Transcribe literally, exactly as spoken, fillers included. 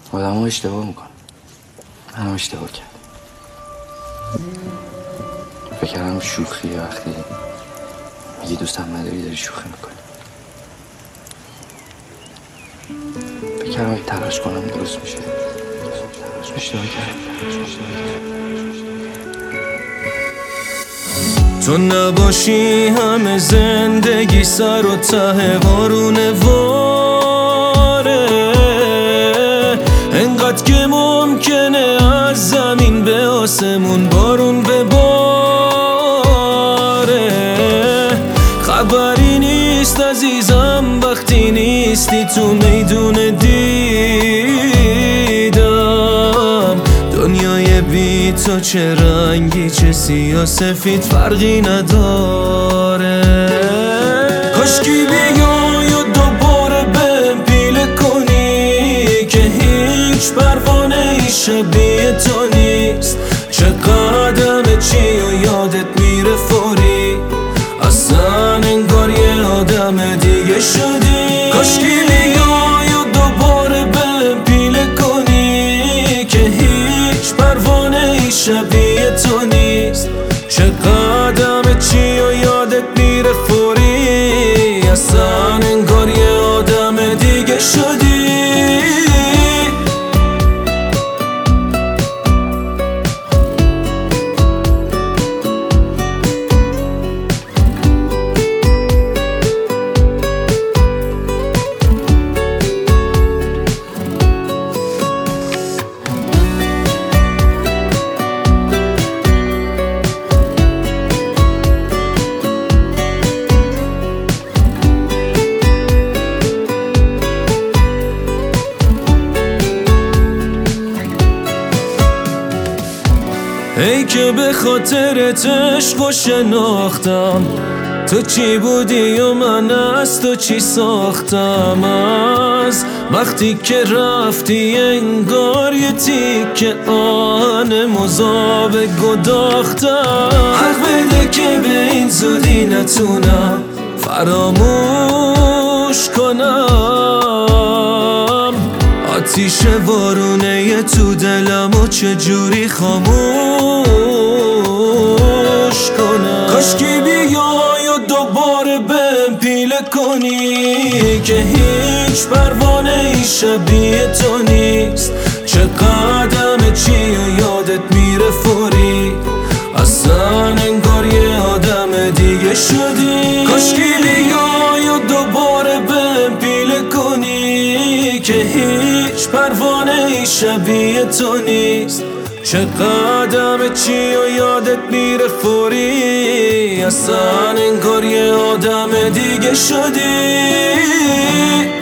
آدم ها اشتباه میکنه. من هم اشتباه کردم. فکر کردم شوخیه وقتی میگی دوستم نداری داری شوخی میکنی. فکر کردم اگه تلاش کنم درست میشه. اشتباه کردم. تو نباشی همه زندگی سر و ته بارونه واره، انقدر که ممکنه از زمین به آسمون بارون بباره. خبری نیست عزیزم وقتی نیستی تو میدون دیدم. دنیای بی تو چه رنگی چه سیاه سفید فرقی نداره. کاشکی بیای و دوباره بهم پیله کنی که هیچ پروانه ای شبیه تو نیست. چه قدم چی و یادت میره فوری، اصلا انگار یه آدم دیگه شدی. کاشکی بیای و دوباره بهم پیله کنی که هیچ پروانه ای شبیه تو نیست. چه قدم چی و یادت میره فوری، اصلا انگار یه آدم دیگه شدی. ای که به خاطرت عشق و شناختم، تو چی بودی و من از تو چی ساختم. از وقتی که رفتی انگار یه تیکه آهن مذاب گداختم. حق بده که به این زودی نتونم فراموش کنم. آتیش وارونه یه تو دلم و چجوری خاموش کنم. کاشکی بیای و دوباره بهم پیله کنی که هیچ پروانه ای شبیه تو نیست. چه قدم چی و یادت میره فوری، اصلا انگار یه آدم دیگه شدی. کاشکی بیای و دوباره بهم پیله کنی که هیچ پروانه ای شبیه تو نیست. چه قدم چی و یادت میره فوری، اصلا انگار یه آدم دیگه شدی.